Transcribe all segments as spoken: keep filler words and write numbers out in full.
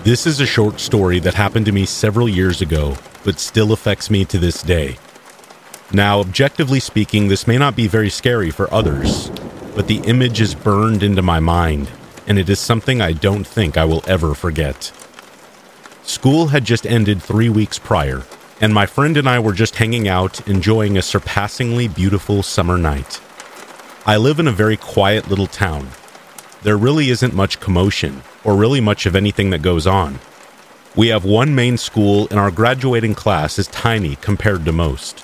This is a short story that happened to me several years ago, but still affects me to this day. Now, objectively speaking, this may not be very scary for others, but the image is burned into my mind, and it is something I don't think I will ever forget. School had just ended three weeks prior, and my friend and I were just hanging out, enjoying a surpassingly beautiful summer night. I live in a very quiet little town. There really isn't much commotion, or really much of anything that goes on. We have one main school, and our graduating class is tiny compared to most.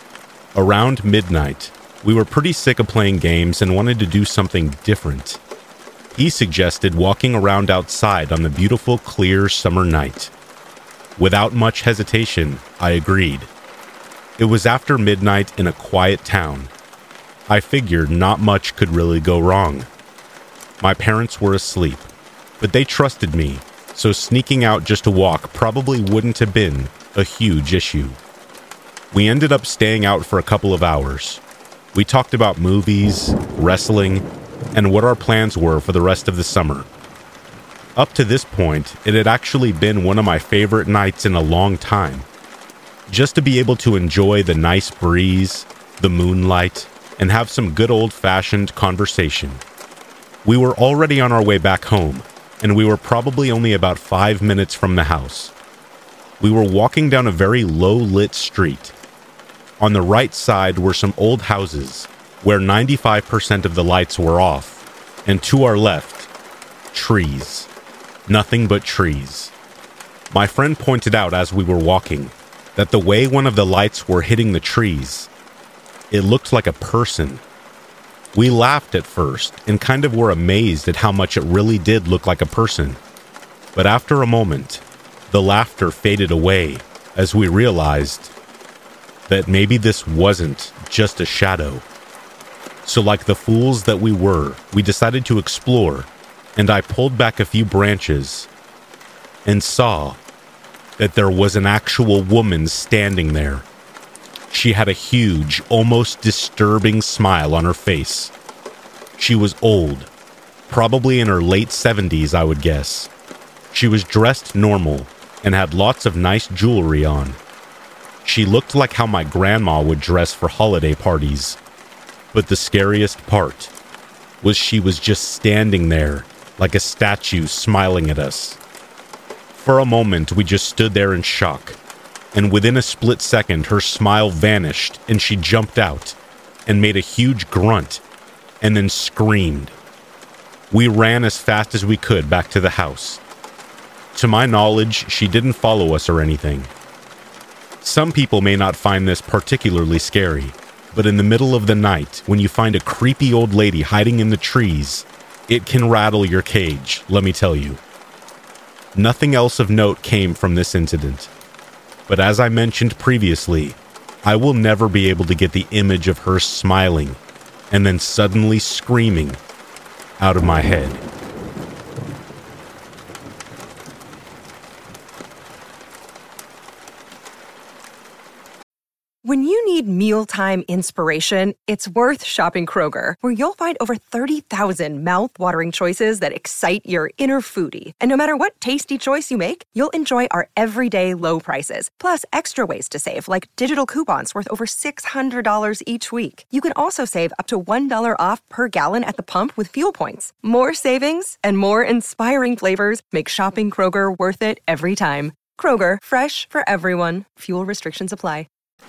Around midnight, we were pretty sick of playing games and wanted to do something different. He suggested walking around outside on the beautiful, clear summer night. Without much hesitation, I agreed. It was after midnight in a quiet town. I figured not much could really go wrong. My parents were asleep, but they trusted me, so sneaking out just to walk probably wouldn't have been a huge issue. We ended up staying out for a couple of hours. We talked about movies, wrestling, and what our plans were for the rest of the summer. Up to this point, it had actually been one of my favorite nights in a long time. Just to be able to enjoy the nice breeze, the moonlight, and have some good old-fashioned conversation. We were already on our way back home, and we were probably only about five minutes from the house. We were walking down a very low-lit street. On the right side were some old houses, where ninety-five percent of the lights were off, and to our left, trees. Nothing but trees. My friend pointed out as we were walking that the way one of the lights were hitting the trees, it looked like a person. We laughed at first and kind of were amazed at how much it really did look like a person. But after a moment, the laughter faded away as we realized that maybe this wasn't just a shadow. So like the fools that we were, we decided to explore, and I pulled back a few branches and saw that there was an actual woman standing there. She had a huge, almost disturbing smile on her face. She was old, probably in her late seventies, I would guess. She was dressed normal and had lots of nice jewelry on. She looked like how my grandma would dress for holiday parties. But the scariest part was she was just standing there like a statue smiling at us. For a moment, we just stood there in shock. And within a split second, her smile vanished and she jumped out and made a huge grunt and then screamed. We ran as fast as we could back to the house. To my knowledge, she didn't follow us or anything. Some people may not find this particularly scary, but in the middle of the night, when you find a creepy old lady hiding in the trees, it can rattle your cage, let me tell you. Nothing else of note came from this incident. But as I mentioned previously, I will never be able to get the image of her smiling and then suddenly screaming out of my head. When you need mealtime inspiration, it's worth shopping Kroger, where you'll find over thirty thousand mouth-watering choices that excite your inner foodie. And no matter what tasty choice you make, you'll enjoy our everyday low prices, plus extra ways to save, like digital coupons worth over six hundred dollars each week. You can also save up to one dollar off per gallon at the pump with fuel points. More savings and more inspiring flavors make shopping Kroger worth it every time. Kroger, fresh for everyone. Fuel restrictions apply.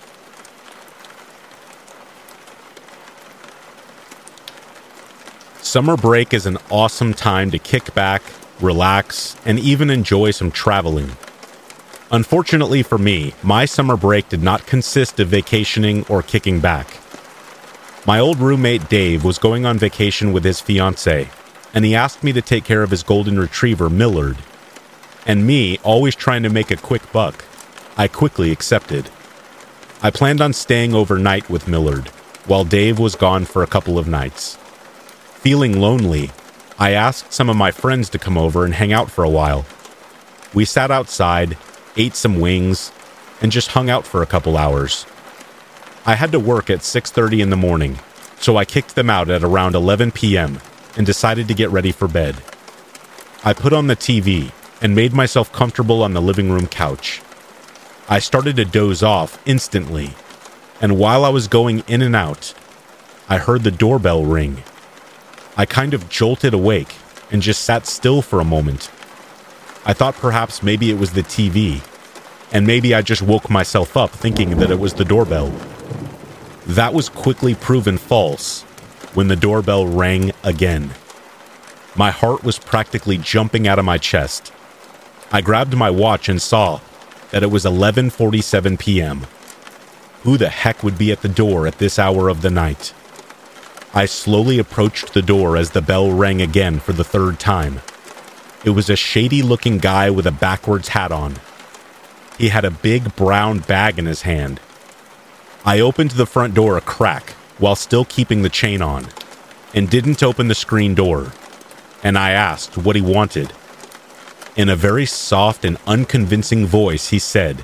Summer break is an awesome time to kick back, relax, and even enjoy some traveling. Unfortunately for me, my summer break did not consist of vacationing or kicking back. My old roommate Dave was going on vacation with his fiancée, and he asked me to take care of his golden retriever, Millard. And me, always trying to make a quick buck, I quickly accepted. I planned on staying overnight with Millard, while Dave was gone for a couple of nights. Feeling lonely, I asked some of my friends to come over and hang out for a while. We sat outside, ate some wings, and just hung out for a couple hours. I had to work at six thirty in the morning, so I kicked them out at around eleven p.m. and decided to get ready for bed. I put on the T V, and made myself comfortable on the living room couch. I started to doze off instantly, and while I was going in and out, I heard the doorbell ring. I kind of jolted awake and just sat still for a moment. I thought perhaps maybe it was the T V, and maybe I just woke myself up thinking that it was the doorbell. That was quickly proven false when the doorbell rang again. My heart was practically jumping out of my chest. I grabbed my watch and saw that it was eleven forty-seven p.m. Who the heck would be at the door at this hour of the night? I slowly approached the door as the bell rang again for the third time. It was a shady-looking guy with a backwards hat on. He had a big brown bag in his hand. I opened the front door a crack while still keeping the chain on, and didn't open the screen door, and I asked what he wanted. In a very soft and unconvincing voice, he said,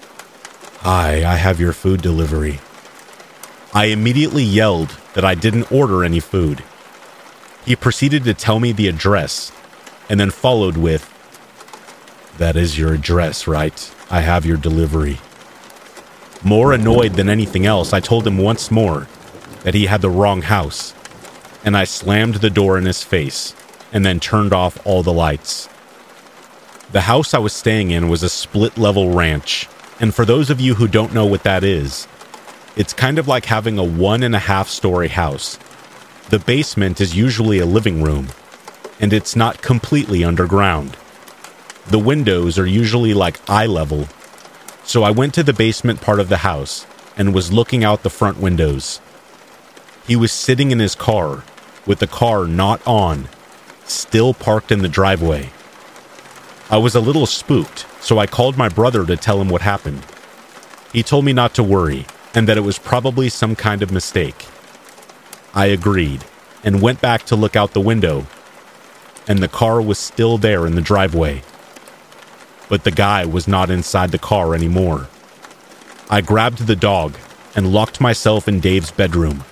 "Hi, I have your food delivery." I immediately yelled that I didn't order any food. He proceeded to tell me the address, and then followed with, "That is your address, right? I have your delivery." More annoyed than anything else, I told him once more that he had the wrong house, and I slammed the door in his face, and then turned off all the lights. The house I was staying in was a split-level ranch, and for those of you who don't know what that is, it's kind of like having a one-and-a-half-story house. The basement is usually a living room, and it's not completely underground. The windows are usually like eye level, so I went to the basement part of the house and was looking out the front windows. He was sitting in his car, with the car not on, still parked in the driveway. I was a little spooked, so I called my brother to tell him what happened. He told me not to worry, and that it was probably some kind of mistake. I agreed, and went back to look out the window, and the car was still there in the driveway. But the guy was not inside the car anymore. I grabbed the dog and locked myself in Dave's bedroom.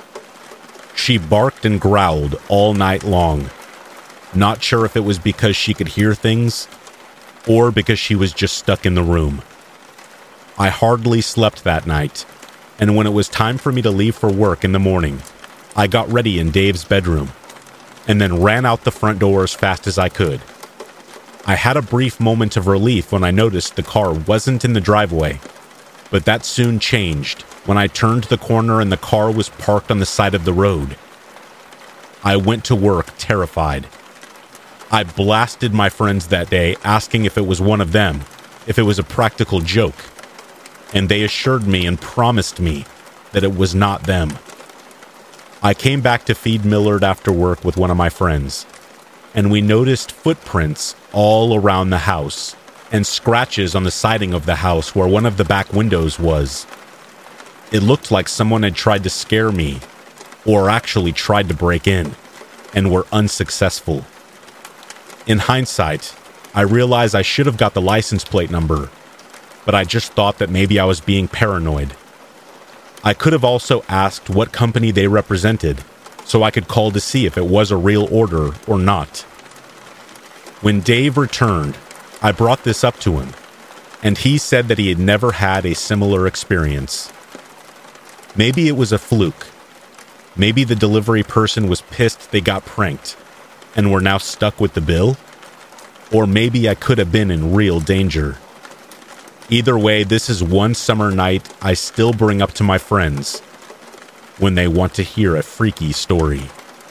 She barked and growled all night long. Not sure if it was because she could hear things, or because she was just stuck in the room. I hardly slept that night, and when it was time for me to leave for work in the morning, I got ready in Dave's bedroom, and then ran out the front door as fast as I could. I had a brief moment of relief when I noticed the car wasn't in the driveway, but that soon changed when I turned the corner and the car was parked on the side of the road. I went to work terrified. I blasted my friends that day, asking if it was one of them, if it was a practical joke, and they assured me and promised me that it was not them. I came back to feed Millard after work with one of my friends, and we noticed footprints all around the house and scratches on the siding of the house where one of the back windows was. It looked like someone had tried to scare me, or actually tried to break in, and were unsuccessful. In hindsight, I realized I should have got the license plate number, but I just thought that maybe I was being paranoid. I could have also asked what company they represented, so I could call to see if it was a real order or not. When Dave returned, I brought this up to him, and he said that he had never had a similar experience. Maybe it was a fluke. Maybe the delivery person was pissed they got pranked, and were now stuck with the bill? Or maybe I could have been in real danger. Either way, this is one summer night I still bring up to my friends when they want to hear a freaky story.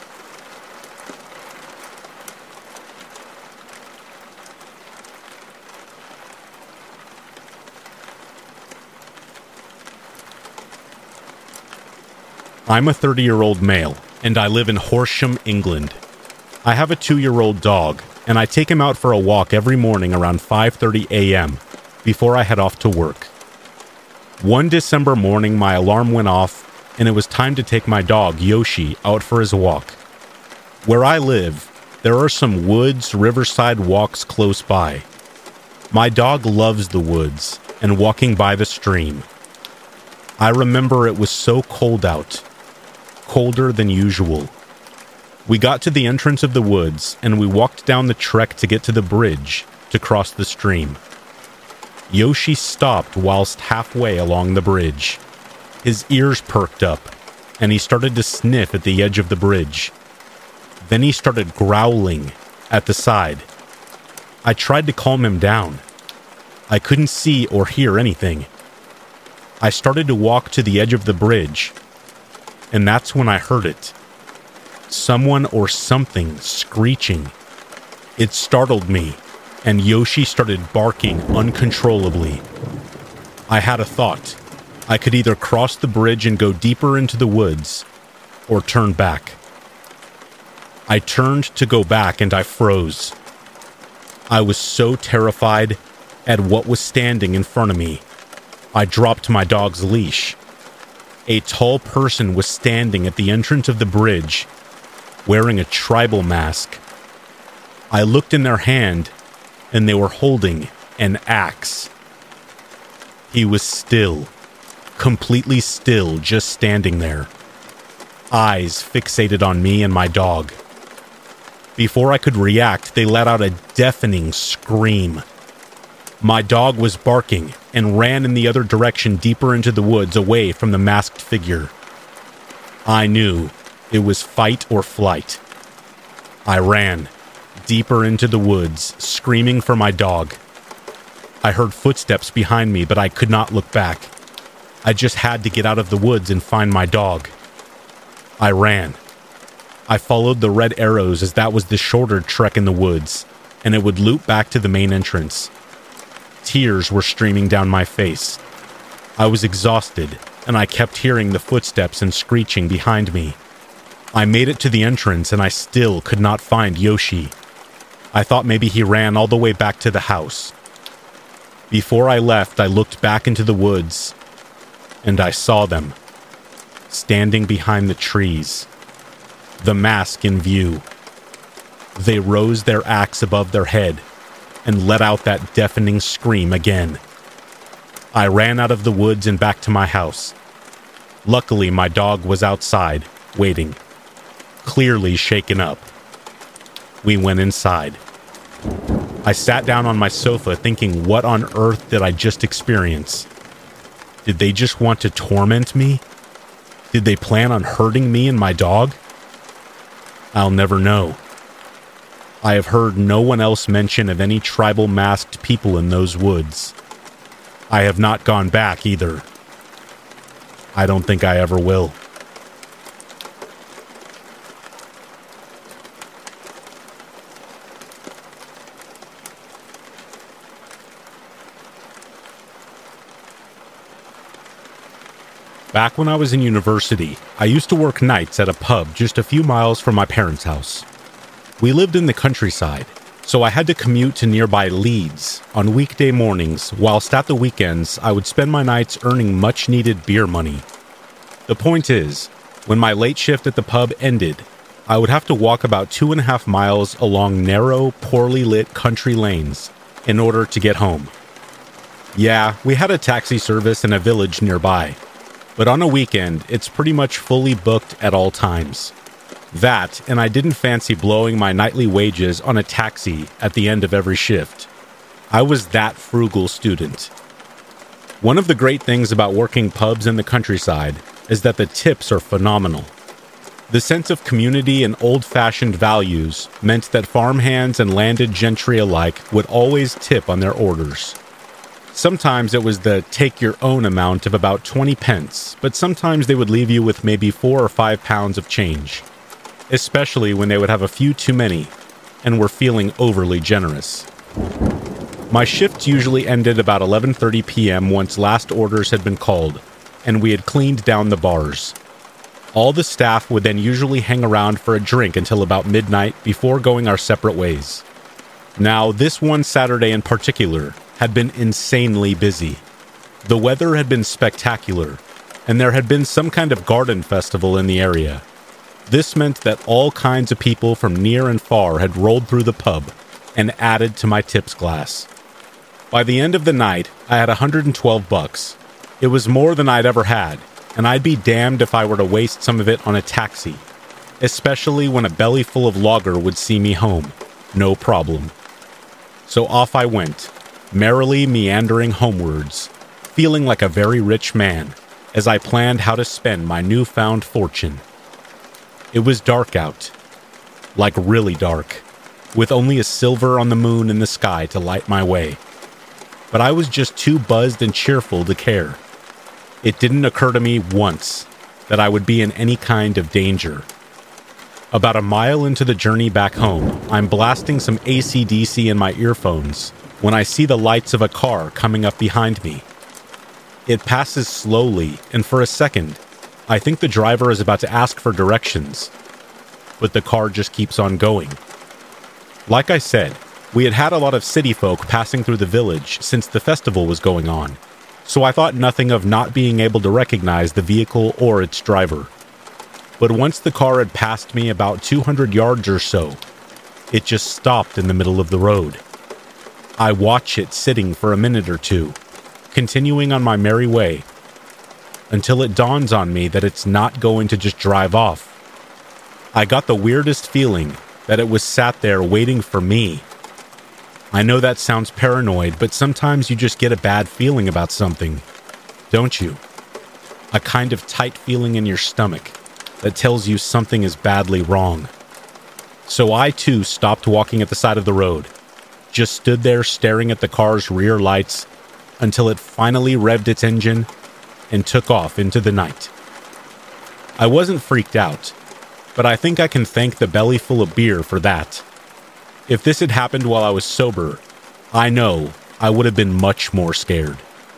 I'm a thirty-year-old male, and I live in Horsham, England. I have a two-year-old dog, and I take him out for a walk every morning around five thirty a.m. before I head off to work. One December morning, my alarm went off, and it was time to take my dog, Yoshi, out for his walk. Where I live, there are some woods, riverside walks close by. My dog loves the woods and walking by the stream. I remember it was so cold out, colder than usual. We got to the entrance of the woods, and we walked down the trek to get to the bridge, to cross the stream. Yoshi stopped whilst halfway along the bridge. His ears perked up, and he started to sniff at the edge of the bridge. Then he started growling at the side. I tried to calm him down. I couldn't see or hear anything. I started to walk to the edge of the bridge, and that's when I heard it. Someone or something screeching. It startled me, and Yoshi started barking uncontrollably. I had a thought. I could either cross the bridge and go deeper into the woods, or turn back. I turned to go back and I froze. I was so terrified at what was standing in front of me. I dropped my dog's leash. A tall person was standing at the entrance of the bridge, wearing a tribal mask. I looked in their hand, and they were holding an axe. He was still, completely still, just standing there. Eyes fixated on me and my dog. Before I could react, they let out a deafening scream. My dog was barking and ran in the other direction deeper into the woods away from the masked figure. I knew it was fight or flight. I ran deeper into the woods, screaming for my dog. I heard footsteps behind me, but I could not look back. I just had to get out of the woods and find my dog. I ran. I followed the red arrows as that was the shorter trek in the woods, and it would loop back to the main entrance. Tears were streaming down my face. I was exhausted, and I kept hearing the footsteps and screeching behind me. I made it to the entrance, and I still could not find Yoshi. I thought maybe he ran all the way back to the house. Before I left, I looked back into the woods, and I saw them, standing behind the trees, the mask in view. They rose their axe above their head and let out that deafening scream again. I ran out of the woods and back to my house. Luckily, my dog was outside, waiting, clearly shaken up. We went inside. I sat down on my sofa thinking, what on earth did I just experience? Did they just want to torment me? Did they plan on hurting me and my dog? I'll never know. I have heard no one else mention of any tribal masked people in those woods. I have not gone back either. I don't think I ever will. Back when I was in university, I used to work nights at a pub just a few miles from my parents' house. We lived in the countryside, so I had to commute to nearby Leeds on weekday mornings, whilst at the weekends I would spend my nights earning much-needed beer money. The point is, when my late shift at the pub ended, I would have to walk about two and a half miles along narrow, poorly lit country lanes in order to get home. Yeah, we had a taxi service in a village nearby, but on a weekend, it's pretty much fully booked at all times. That, and I didn't fancy blowing my nightly wages on a taxi at the end of every shift. I was that frugal student. One of the great things about working pubs in the countryside is that the tips are phenomenal. The sense of community and old-fashioned values meant that farmhands and landed gentry alike would always tip on their orders. Sometimes it was the take-your-own amount of about twenty pence, but sometimes they would leave you with maybe four or five pounds of change, especially when they would have a few too many and were feeling overly generous. My shifts usually ended about eleven thirty p.m. once last orders had been called, and we had cleaned down the bars. All the staff would then usually hang around for a drink until about midnight before going our separate ways. Now, this one Saturday in particular had been insanely busy. The weather had been spectacular, and there had been some kind of garden festival in the area. This meant that all kinds of people from near and far had rolled through the pub and added to my tips glass. By the end of the night, I had one hundred twelve bucks. It was more than I'd ever had, and I'd be damned if I were to waste some of it on a taxi, especially when a belly full of lager would see me home. No problem. So off I went, merrily meandering homewards, feeling like a very rich man as I planned how to spend my newfound fortune. It was dark out, like really dark, with only a silver on the moon in the sky to light my way. But I was just too buzzed and cheerful to care. It didn't occur to me once that I would be in any kind of danger. About a mile into the journey back home, I'm blasting some A C D C in my earphones when I see the lights of a car coming up behind me. It passes slowly, and for a second, I think the driver is about to ask for directions. But the car just keeps on going. Like I said, we had had a lot of city folk passing through the village since the festival was going on, so I thought nothing of not being able to recognize the vehicle or its driver. But once the car had passed me about two hundred yards or so, it just stopped in the middle of the road. I watch it sitting for a minute or two, continuing on my merry way, until it dawns on me that it's not going to just drive off. I got the weirdest feeling that it was sat there waiting for me. I know that sounds paranoid, but sometimes you just get a bad feeling about something, don't you? A kind of tight feeling in your stomach that tells you something is badly wrong. So I too stopped walking at the side of the road, just stood there staring at the car's rear lights until it finally revved its engine and took off into the night. I wasn't freaked out, but I think I can thank the belly full of beer for that. If this had happened while I was sober, I know I would have been much more scared.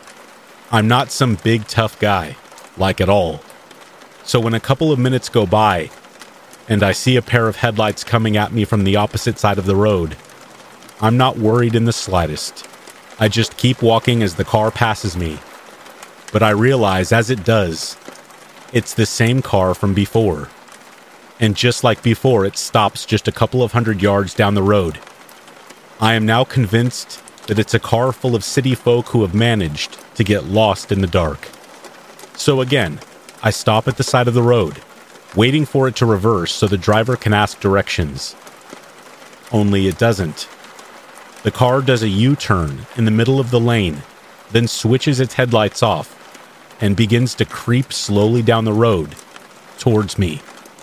I'm not some big tough guy, like at all. So when a couple of minutes go by, and I see a pair of headlights coming at me from the opposite side of the road, I'm not worried in the slightest. I just keep walking as the car passes me. But I realize as it does, it's the same car from before. And just like before, it stops just a couple of hundred yards down the road. I am now convinced that it's a car full of city folk who have managed to get lost in the dark. So again, I stop at the side of the road, waiting for it to reverse so the driver can ask directions. Only it doesn't. The car does a U-turn in the middle of the lane, then switches its headlights off, and begins to creep slowly down the road towards me.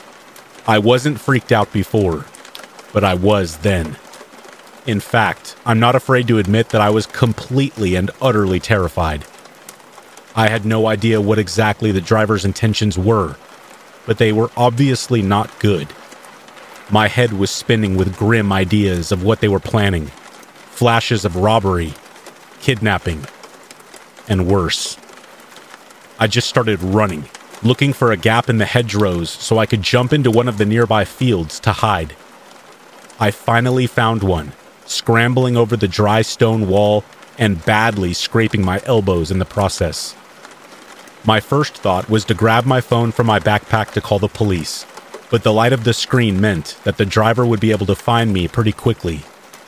I wasn't freaked out before, but I was then. In fact, I'm not afraid to admit that I was completely and utterly terrified. I had no idea what exactly the driver's intentions were, but they were obviously not good. My head was spinning with grim ideas of what they were planning. Flashes of robbery, kidnapping, and worse. I just started running, looking for a gap in the hedgerows so I could jump into one of the nearby fields to hide. I finally found one, scrambling over the dry stone wall and badly scraping my elbows in the process. My first thought was to grab my phone from my backpack to call the police, but the light of the screen meant that the driver would be able to find me pretty quickly.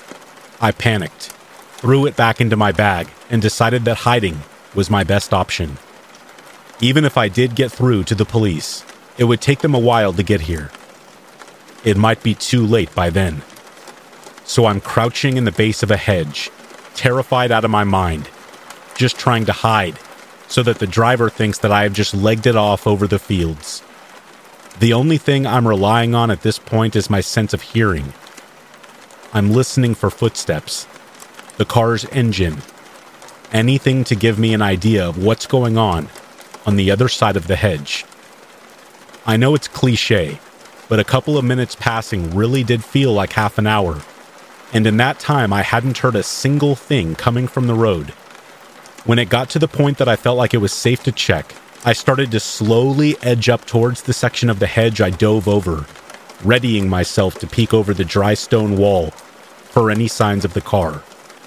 I panicked, threw it back into my bag, and decided that hiding was my best option. Even if I did get through to the police, it would take them a while to get here. It might be too late by then. So I'm crouching in the base of a hedge, terrified out of my mind, just trying to hide so that the driver thinks that I have just legged it off over the fields. The only thing I'm relying on at this point is my sense of hearing. I'm listening for footsteps, the car's engine, anything to give me an idea of what's going on on the other side of the hedge. I know it's cliché, but a couple of minutes passing really did feel like half an hour, and in that time I hadn't heard a single thing coming from the road. When it got to the point that I felt like it was safe to check, I started to slowly edge up towards the section of the hedge I dove over, readying myself to peek over the dry stone wall for any signs of the car.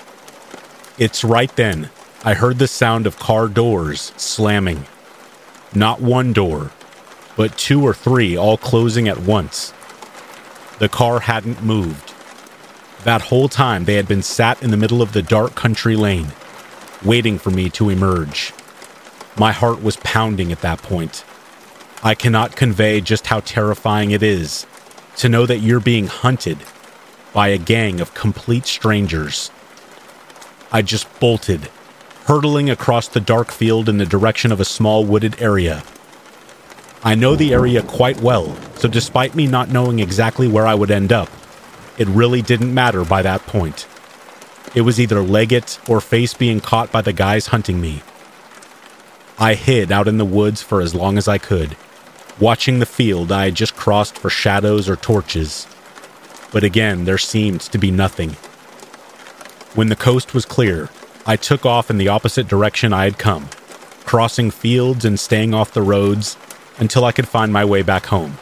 It's right then I heard the sound of car doors slamming. Not one door, but two or three all closing at once. The car hadn't moved. That whole time they had been sat in the middle of the dark country lane, waiting for me to emerge. My heart was pounding at that point. I cannot convey just how terrifying it is to know that you're being hunted by a gang of complete strangers I just bolted, hurtling across the dark field in the direction of a small wooded area. I know the area quite well, so despite me not knowing exactly where I would end up, it really didn't matter by that point. It was either leg it or face being caught by the guys hunting me. I hid out in the woods for as long as I could, watching the field I had just crossed for shadows or torches. But again, there seemed to be nothing. When the coast was clear, I took off in the opposite direction I had come, crossing fields and staying off the roads until I could find my way back home.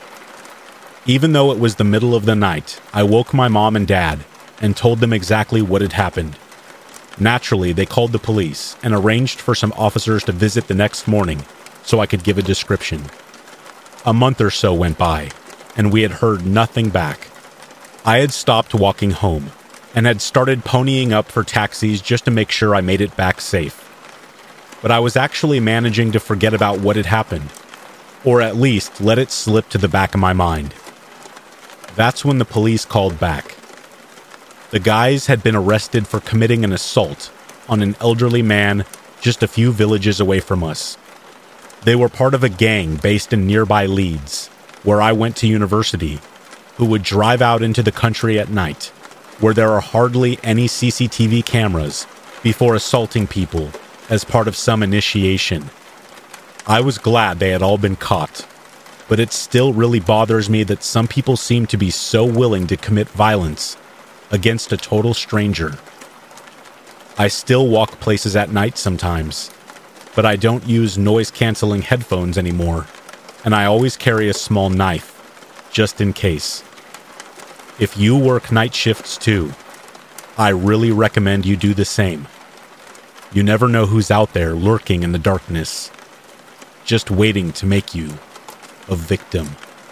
Even though it was the middle of the night, I woke my mom and dad and told them exactly what had happened. Naturally, they called the police and arranged for some officers to visit the next morning so I could give a description. A month or so went by, and we had heard nothing back. I had stopped walking home and had started ponying up for taxis just to make sure I made it back safe. But I was actually managing to forget about what had happened, or at least let it slip to the back of my mind. That's when the police called back. The guys had been arrested for committing an assault on an elderly man just a few villages away from us. They were part of a gang based in nearby Leeds, where I went to university, who would drive out into the country at night, where there are hardly any C C T V cameras, before assaulting people as part of some initiation. I was glad they had all been caught, but it still really bothers me that some people seem to be so willing to commit violence against a total stranger. I still walk places at night sometimes, but I don't use noise-canceling headphones anymore, and I always carry a small knife, just in case. If you work night shifts too, I really recommend you do the same. You never know who's out there lurking in the darkness, just waiting to make you a victim.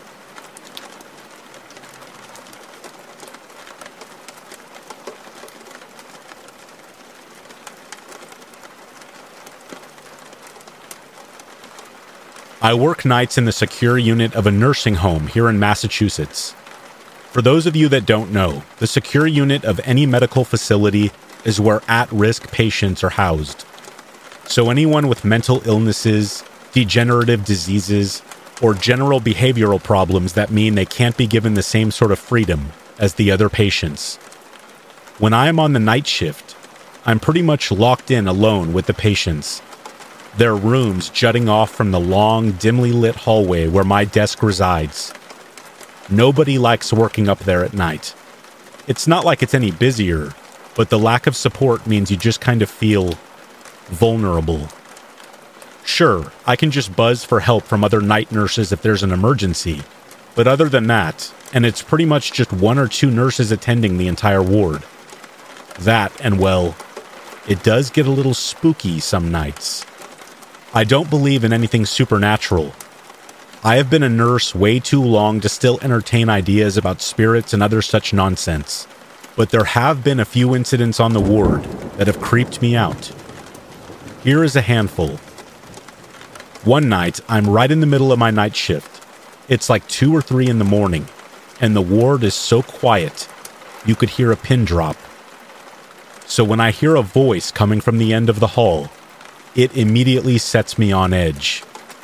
I work nights in the secure unit of a nursing home here in Massachusetts. For those of you that don't know, the secure unit of any medical facility is where at-risk patients are housed. So anyone with mental illnesses, degenerative diseases, or general behavioral problems that mean they can't be given the same sort of freedom as the other patients. When I am on the night shift, I'm pretty much locked in alone with the patients. Their rooms jutting off from the long, dimly lit hallway where my desk resides. Nobody likes working up there at night. It's not like it's any busier, but the lack of support means you just kind of feel vulnerable. Sure, I can just buzz for help from other night nurses if there's an emergency, but other than that, and it's pretty much just one or two nurses attending the entire ward. That, and well, it does get a little spooky some nights. I don't believe in anything supernatural. I have been a nurse way too long to still entertain ideas about spirits and other such nonsense, but there have been a few incidents on the ward that have creeped me out. Here is a handful. One night, I'm right in the middle of my night shift. It's like two or three in the morning, and the ward is so quiet, you could hear a pin drop. So when I hear a voice coming from the end of the hall, it immediately sets me on edge.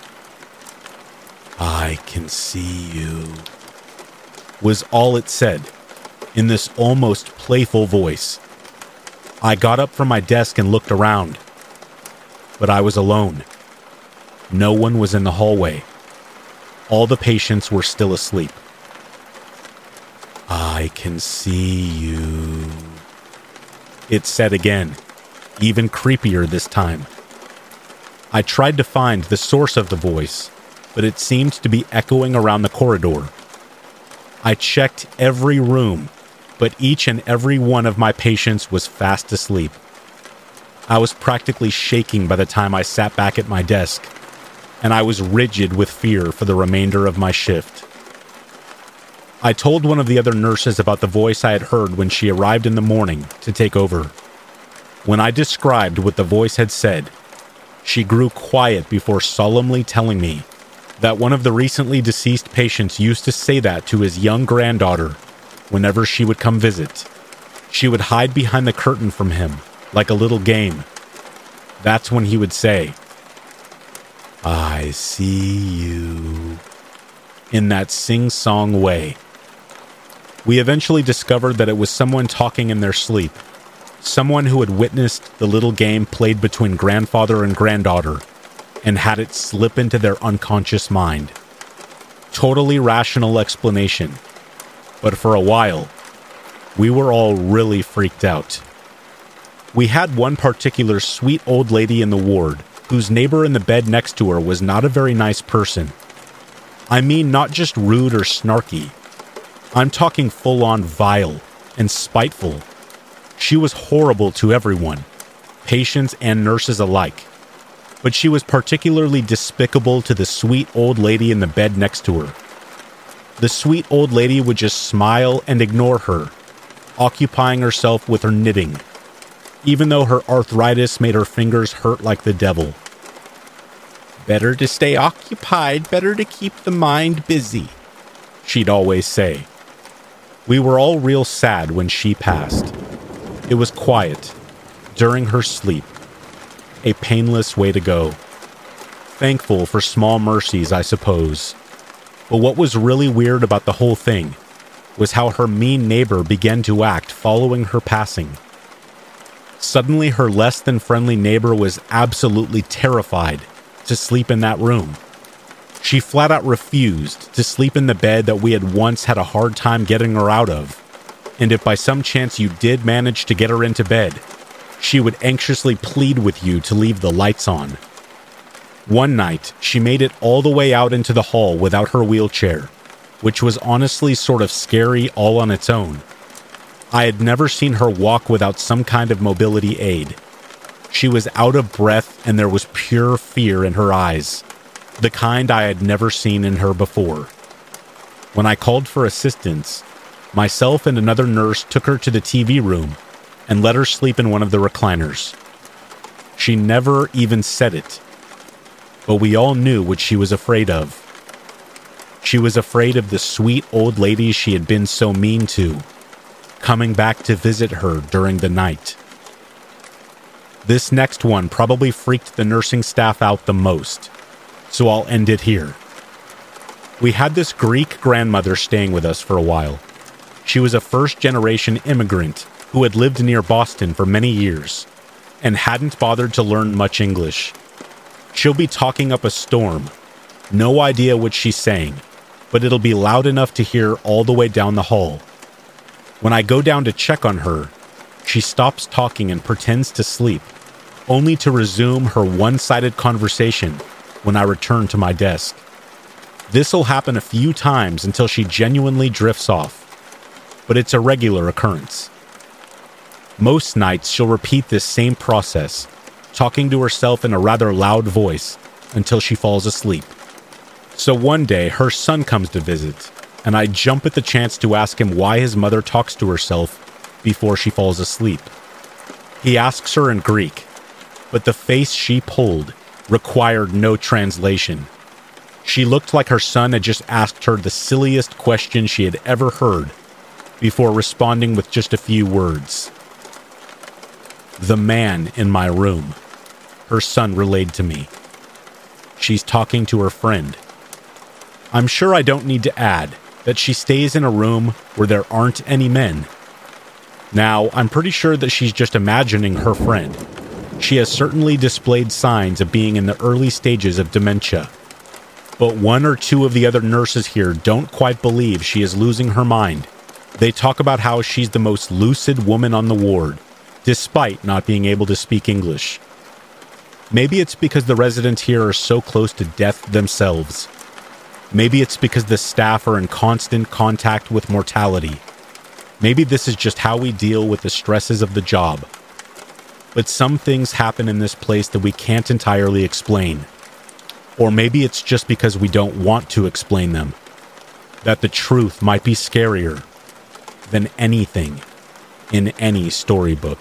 "I can see you," was all it said, in this almost playful voice. I got up from my desk and looked around, but I was alone. No one was in the hallway. All the patients were still asleep. "I can see you," it said again, even creepier this time. I tried to find the source of the voice, but it seemed to be echoing around the corridor. I checked every room, but each and every one of my patients was fast asleep. I was practically shaking by the time I sat back at my desk, and I was rigid with fear for the remainder of my shift. I told one of the other nurses about the voice I had heard when she arrived in the morning to take over. When I described what the voice had said, she grew quiet before solemnly telling me that one of the recently deceased patients used to say that to his young granddaughter whenever she would come visit. She would hide behind the curtain from him like a little game. That's when he would say, "I see you," in that sing-song way. We eventually discovered that it was someone talking in their sleep, someone who had witnessed the little game played between grandfather and granddaughter and had it slip into their unconscious mind. Totally rational explanation, but for a while, we were all really freaked out. We had one particular sweet old lady in the ward whose neighbor in the bed next to her was not a very nice person. I mean, not just rude or snarky. I'm talking full-on vile and spiteful. She was horrible to everyone, patients and nurses alike. But she was particularly despicable to the sweet old lady in the bed next to her. The sweet old lady would just smile and ignore her, occupying herself with her knitting, even though her arthritis made her fingers hurt like the devil. "Better to stay occupied, better to keep the mind busy," she'd always say. We were all real sad when she passed. It was quiet, during her sleep. A painless way to go. Thankful for small mercies, I suppose. But what was really weird about the whole thing was how her mean neighbor began to act following her passing. Suddenly, her less than friendly neighbor was absolutely terrified to sleep in that room. She flat out refused to sleep in the bed that we had once had a hard time getting her out of. And if by some chance you did manage to get her into bed, she would anxiously plead with you to leave the lights on. One night, she made it all the way out into the hall without her wheelchair, which was honestly sort of scary all on its own. I had never seen her walk without some kind of mobility aid. She was out of breath and there was pure fear in her eyes, the kind I had never seen in her before. When I called for assistance, myself and another nurse took her to the T V room and let her sleep in one of the recliners. She never even said it, but we all knew what she was afraid of. She was afraid of the sweet old lady she had been so mean to, coming back to visit her during the night. This next one probably freaked the nursing staff out the most, so I'll end it here. We had this Greek grandmother staying with us for a while. She was a first-generation immigrant who had lived near Boston for many years and hadn't bothered to learn much English. She'll be talking up a storm. No idea what she's saying, but it'll be loud enough to hear all the way down the hall. When I go down to check on her, she stops talking and pretends to sleep, only to resume her one-sided conversation when I return to my desk. This'll happen a few times until she genuinely drifts off, but it's a regular occurrence. Most nights she'll repeat this same process, talking to herself in a rather loud voice until she falls asleep. So one day, her son comes to visit, and I jump at the chance to ask him why his mother talks to herself before she falls asleep. He asks her in Greek, but the face she pulled required no translation. She looked like her son had just asked her the silliest question she had ever heard before responding with just a few words. "The man in my room," her son relayed to me. She's talking to her friend. I'm sure I don't need to add that she stays in a room where there aren't any men. Now, I'm pretty sure that she's just imagining her friend. She has certainly displayed signs of being in the early stages of dementia. But one or two of the other nurses here don't quite believe she is losing her mind. They talk about how she's the most lucid woman on the ward, despite not being able to speak English. Maybe it's because the residents here are so close to death themselves. Maybe it's because the staff are in constant contact with mortality. Maybe this is just how we deal with the stresses of the job. But some things happen in this place that we can't entirely explain. Or maybe it's just because we don't want to explain them. That the truth might be scarier than anything in any storybook.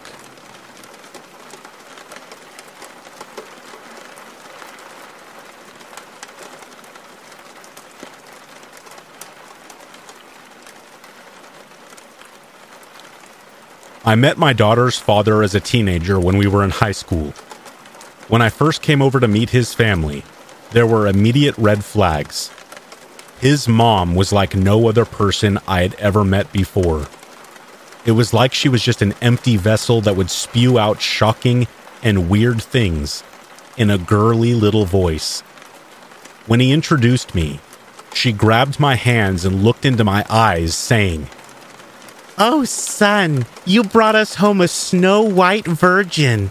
I met my daughter's father as a teenager when we were in high school. When I first came over to meet his family, there were immediate red flags. His mom was like no other person I had ever met before. It was like she was just an empty vessel that would spew out shocking and weird things in a girly little voice. When he introduced me, she grabbed my hands and looked into my eyes, saying, "Oh, son, you brought us home a Snow White virgin."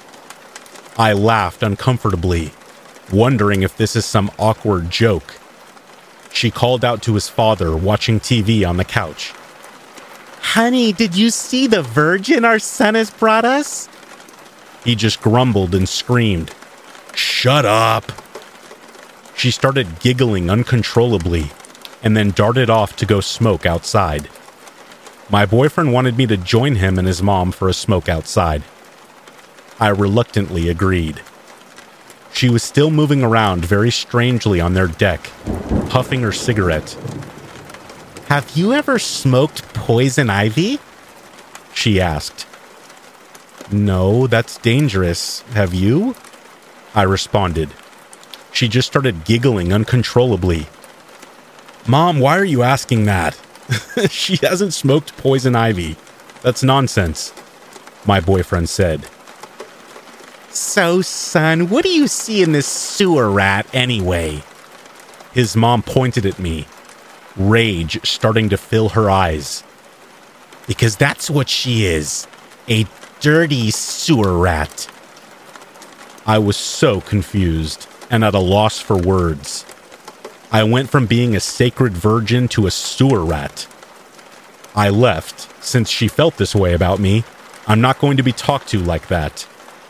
I laughed uncomfortably, wondering if this is some awkward joke. She called out to his father, watching T V on the couch. "Honey, did you see the virgin our son has brought us?" He just grumbled and screamed, "Shut up!" She started giggling uncontrollably and then darted off to go smoke outside. My boyfriend wanted me to join him and his mom for a smoke outside. I reluctantly agreed. She was still moving around very strangely on their deck, puffing her cigarette. "Have you ever smoked poison ivy?" she asked. "No, that's dangerous. Have you?" I responded. She just started giggling uncontrollably. "Mom, why are you asking that? She hasn't smoked poison ivy. That's nonsense," my boyfriend said. "So, son, what do you see in this sewer rat anyway?" His mom pointed at me, rage starting to fill her eyes. "Because that's what she is, a dirty sewer rat." I was so confused and at a loss for words. I went from being a sacred virgin to a sewer rat. I left, since she felt this way about me. I'm not going to be talked to like that.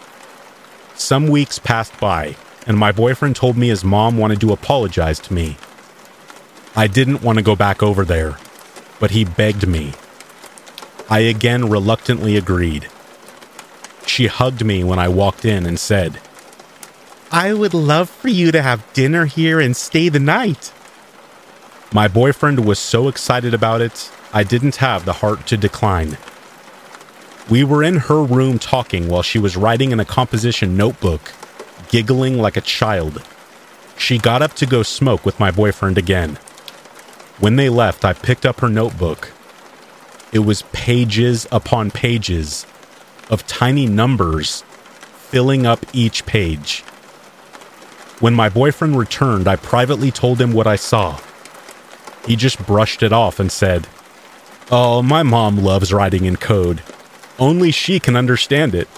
Some weeks passed by, and my boyfriend told me his mom wanted to apologize to me. I didn't want to go back over there, but he begged me. I again reluctantly agreed. She hugged me when I walked in and said, "I would love for you to have dinner here and stay the night." My boyfriend was so excited about it, I didn't have the heart to decline. We were in her room talking while she was writing in a composition notebook, giggling like a child. She got up to go smoke with my boyfriend again. When they left, I picked up her notebook. It was pages upon pages of tiny numbers filling up each page. When my boyfriend returned, I privately told him what I saw. He just brushed it off and said, "Oh, my mom loves writing in code. Only she can understand it."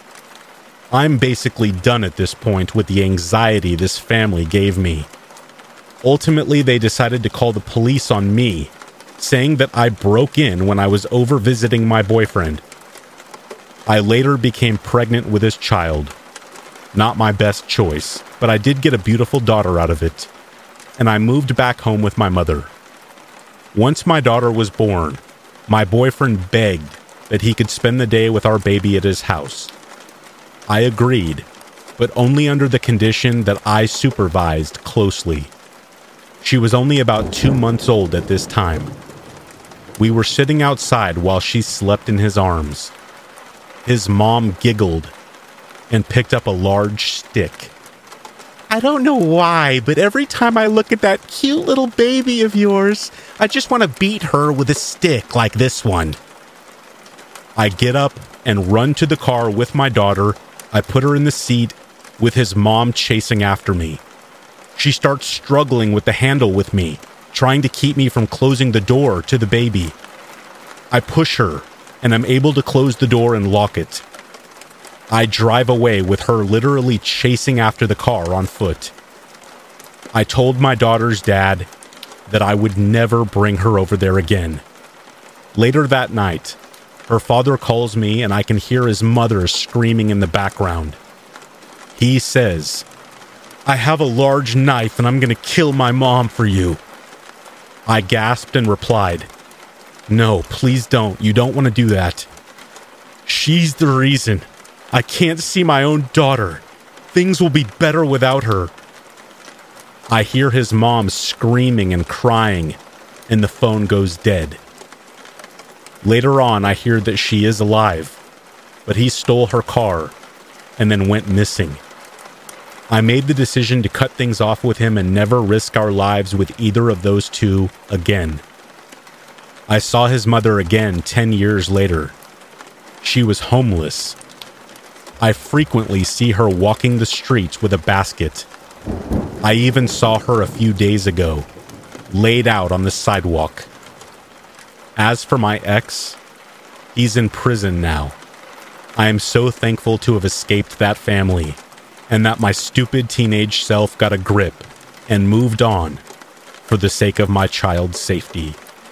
I'm basically done at this point with the anxiety this family gave me. Ultimately, they decided to call the police on me, saying that I broke in when I was over visiting my boyfriend. I later became pregnant with his child. Not my best choice, but I did get a beautiful daughter out of it, and I moved back home with my mother. Once my daughter was born, my boyfriend begged that he could spend the day with our baby at his house. I agreed, but only under the condition that I supervised closely. She was only about two months old at this time. We were sitting outside while she slept in his arms. His mom giggled and picked up a large stick. "I don't know why, but every time I look at that cute little baby of yours, I just want to beat her with a stick like this one." I get up and run to the car with my daughter. I put her in the seat with his mom chasing after me. She starts struggling with the handle with me, trying to keep me from closing the door to the baby. I push her, and I'm able to close the door and lock it. I drive away with her literally chasing after the car on foot. I told my daughter's dad that I would never bring her over there again. Later that night, her father calls me and I can hear his mother screaming in the background. He says, "I have a large knife and I'm going to kill my mom for you." I gasped and replied, "No, please don't. You don't want to do that. She's the reason. I can't see my own daughter. Things will be better without her." I hear his mom screaming and crying, and the phone goes dead. Later on, I hear that she is alive, but he stole her car and then went missing. I made the decision to cut things off with him and never risk our lives with either of those two again. I saw his mother again ten years later. She was homeless. I frequently see her walking the streets with a basket. I even saw her a few days ago, laid out on the sidewalk. As for my ex, he's in prison now. I am so thankful to have escaped that family, and that my stupid teenage self got a grip and moved on for the sake of my child's safety.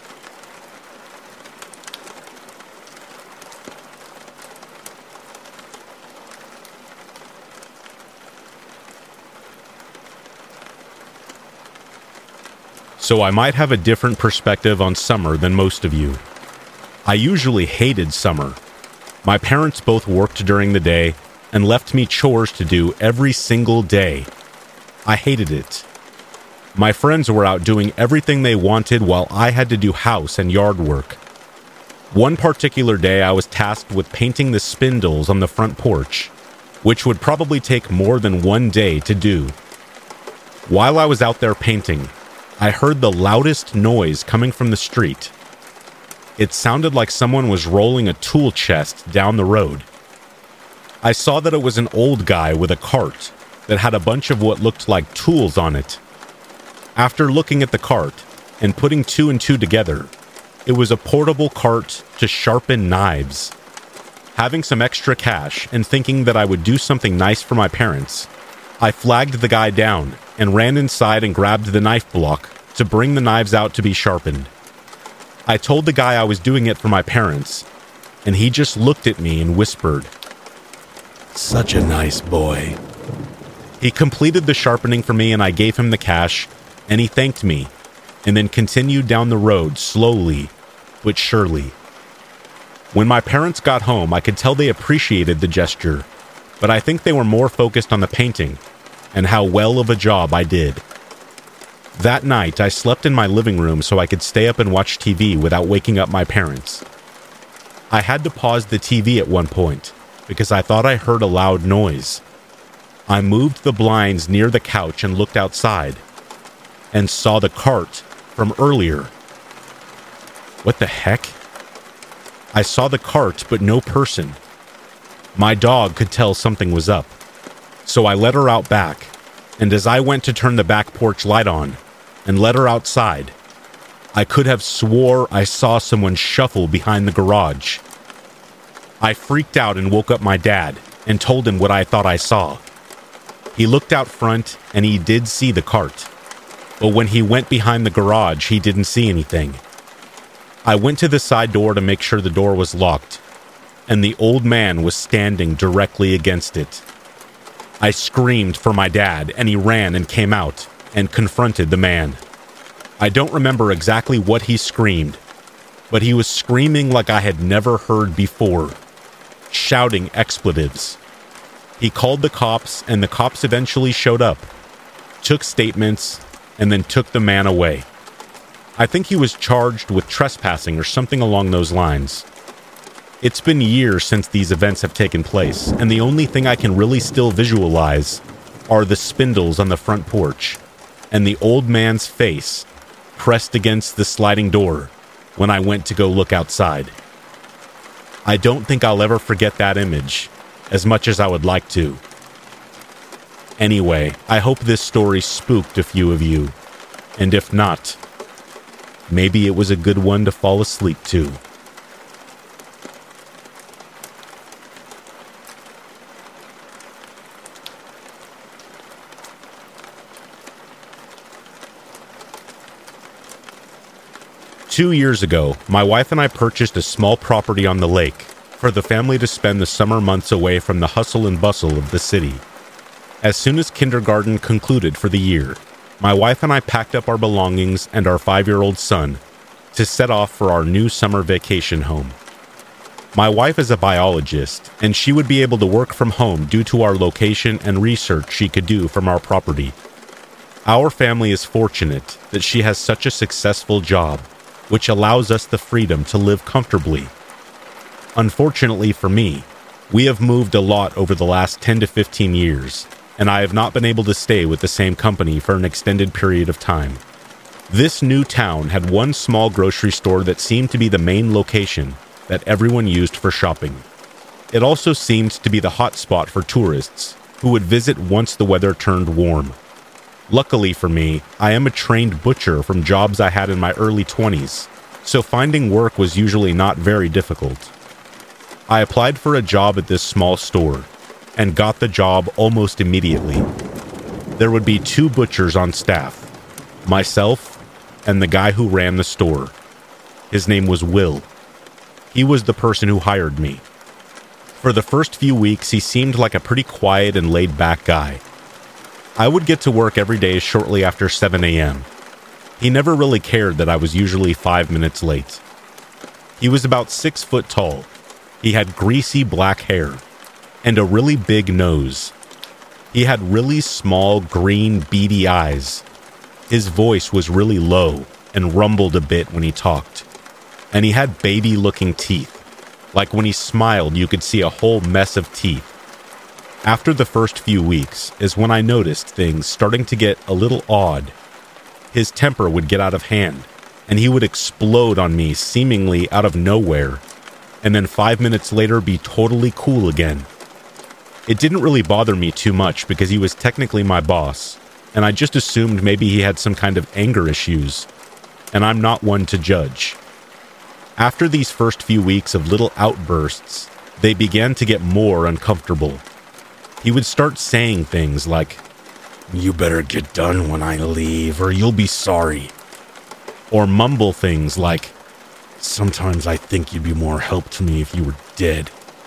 So I might have a different perspective on summer than most of you. I usually hated summer. My parents both worked during the day and left me chores to do every single day. I hated it. My friends were out doing everything they wanted while I had to do house and yard work. One particular day I was tasked with painting the spindles on the front porch, which would probably take more than one day to do. While I was out there painting, I heard the loudest noise coming from the street. It sounded like someone was rolling a tool chest down the road. I saw that it was an old guy with a cart that had a bunch of what looked like tools on it. After looking at the cart and putting two and two together, it was a portable cart to sharpen knives. Having some extra cash and thinking that I would do something nice for my parents, I flagged the guy down and ran inside and grabbed the knife block to bring the knives out to be sharpened. I told the guy I was doing it for my parents, and he just looked at me and whispered, "Such a nice boy." He completed the sharpening for me, and I gave him the cash, and he thanked me, and then continued down the road slowly but surely. When my parents got home, I could tell they appreciated the gesture, but I think they were more focused on the painting and how well of a job I did. That night, I slept in my living room so I could stay up and watch T V without waking up my parents. I had to pause the T V at one point because I thought I heard a loud noise. I moved the blinds near the couch and looked outside and saw the cart from earlier. What the heck? I saw the cart, but no person. My dog could tell something was up. So I let her out back, and as I went to turn the back porch light on and let her outside, I could have swore I saw someone shuffle behind the garage. I freaked out and woke up my dad and told him what I thought I saw. He looked out front and he did see the cart, but when he went behind the garage, he didn't see anything. I went to the side door to make sure the door was locked, and the old man was standing directly against it. I screamed for my dad, and he ran and came out and confronted the man. I don't remember exactly what he screamed, but he was screaming like I had never heard before, shouting expletives. He called the cops, and the cops eventually showed up, took statements, and then took the man away. I think he was charged with trespassing or something along those lines. It's been years since these events have taken place, and the only thing I can really still visualize are the spindles on the front porch and the old man's face pressed against the sliding door when I went to go look outside. I don't think I'll ever forget that image, as much as I would like to. Anyway, I hope this story spooked a few of you, and if not, maybe it was a good one to fall asleep to. Two years ago, my wife and I purchased a small property on the lake for the family to spend the summer months away from the hustle and bustle of the city. As soon as kindergarten concluded for the year, my wife and I packed up our belongings and our five-year-old son to set off for our new summer vacation home. My wife is a biologist, and she would be able to work from home due to our location and research she could do from our property. Our family is fortunate that she has such a successful job, which allows us the freedom to live comfortably. Unfortunately for me, we have moved a lot over the last ten to fifteen years, and I have not been able to stay with the same company for an extended period of time. This new town had one small grocery store that seemed to be the main location that everyone used for shopping. It also seemed to be the hot spot for tourists who would visit once the weather turned warm. Luckily for me, I am a trained butcher from jobs I had in my early twenties, so finding work was usually not very difficult. I applied for a job at this small store and got the job almost immediately. There would be two butchers on staff, myself and the guy who ran the store. His name was Will. He was the person who hired me. For the first few weeks, he seemed like a pretty quiet and laid-back guy. I would get to work every day shortly after seven a.m. He never really cared that I was usually five minutes late. He was about six foot tall. He had greasy black hair and a really big nose. He had really small, green, beady eyes. His voice was really low and rumbled a bit when he talked. And he had baby-looking teeth. Like when he smiled, you could see a whole mess of teeth. After the first few weeks is when I noticed things starting to get a little odd. His temper would get out of hand, and he would explode on me seemingly out of nowhere, and then five minutes later be totally cool again. It didn't really bother me too much because he was technically my boss, and I just assumed maybe he had some kind of anger issues, and I'm not one to judge. After these first few weeks of little outbursts, they began to get more uncomfortable. He would start saying things like, "You better get done when I leave, or you'll be sorry." Or mumble things like, "Sometimes I think you'd be more help to me if you were dead."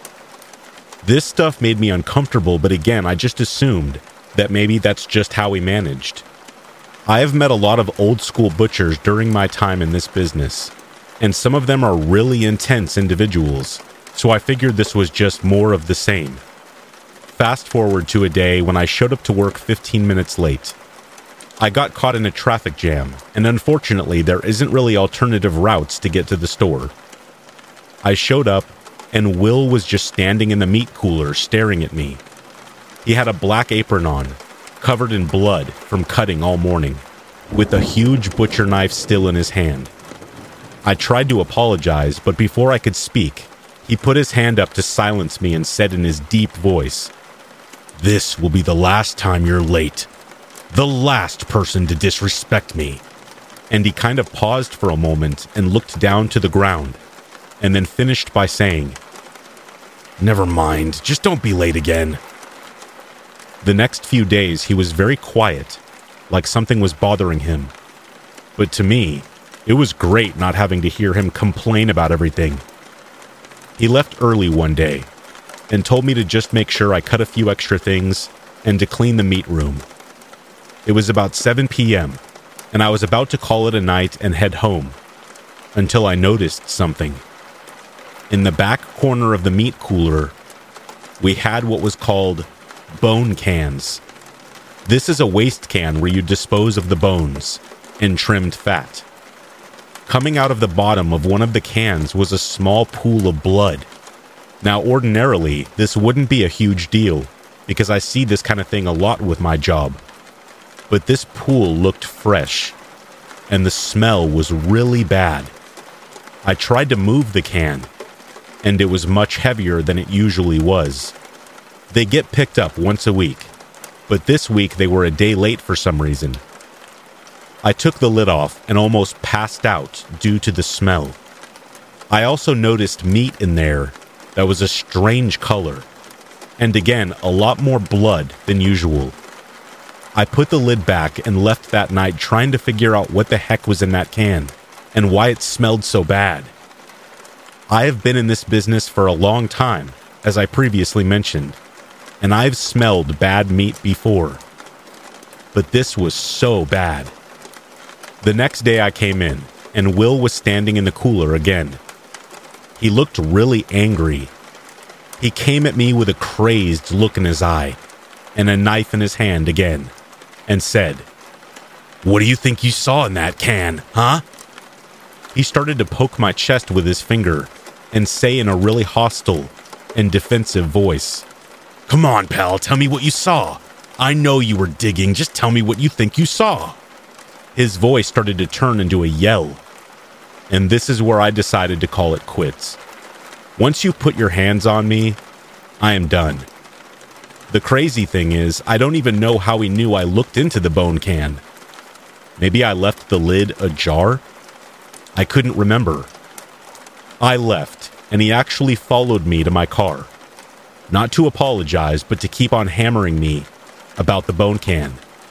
This stuff made me uncomfortable, but again, I just assumed that maybe that's just how he managed. I have met a lot of old-school butchers during my time in this business, and some of them are really intense individuals, so I figured this was just more of the same. Fast forward to a day when I showed up to work fifteen minutes late. I got caught in a traffic jam, and unfortunately there isn't really alternative routes to get to the store. I showed up, and Will was just standing in the meat cooler staring at me. He had a black apron on, covered in blood from cutting all morning, with a huge butcher knife still in his hand. I tried to apologize, but before I could speak, he put his hand up to silence me and said in his deep voice, "This will be the last time you're late. The last person to disrespect me." And he kind of paused for a moment and looked down to the ground, and then finished by saying, "Never mind, just don't be late again." The next few days he was very quiet, like something was bothering him. But to me, it was great not having to hear him complain about everything. He left early one day, and told me to just make sure I cut a few extra things and to clean the meat room. It was about seven p.m., and I was about to call it a night and head home, until I noticed something. In the back corner of the meat cooler, we had what was called bone cans. This is a waste can where you dispose of the bones and trimmed fat. Coming out of the bottom of one of the cans was a small pool of blood. Now, ordinarily, this wouldn't be a huge deal, because I see this kind of thing a lot with my job. But this pool looked fresh, and the smell was really bad. I tried to move the can, and it was much heavier than it usually was. They get picked up once a week, but this week they were a day late for some reason. I took the lid off and almost passed out due to the smell. I also noticed meat in there that was a strange color, and again, a lot more blood than usual. I put the lid back and left that night trying to figure out what the heck was in that can, and why it smelled so bad. I have been in this business for a long time, as I previously mentioned, and I've smelled bad meat before. But this was so bad. The next day I came in, and Will was standing in the cooler again. He looked really angry. He came at me with a crazed look in his eye, and a knife in his hand again, and said, "What do you think you saw in that can, huh?" he started to poke my chest with his finger and say in a really hostile and defensive voice, "Come on, pal, tell me what you saw. I know you were digging, just tell me what you think you saw." His voice started to turn into a yell, and this is where I decided to call it quits. Once you put your hands on me, I am done. The crazy thing is, I don't even know how he knew I looked into the bone can. Maybe I left the lid ajar? I couldn't remember. I left, and he actually followed me to my car. Not to apologize, but to keep on hammering me about the bone can.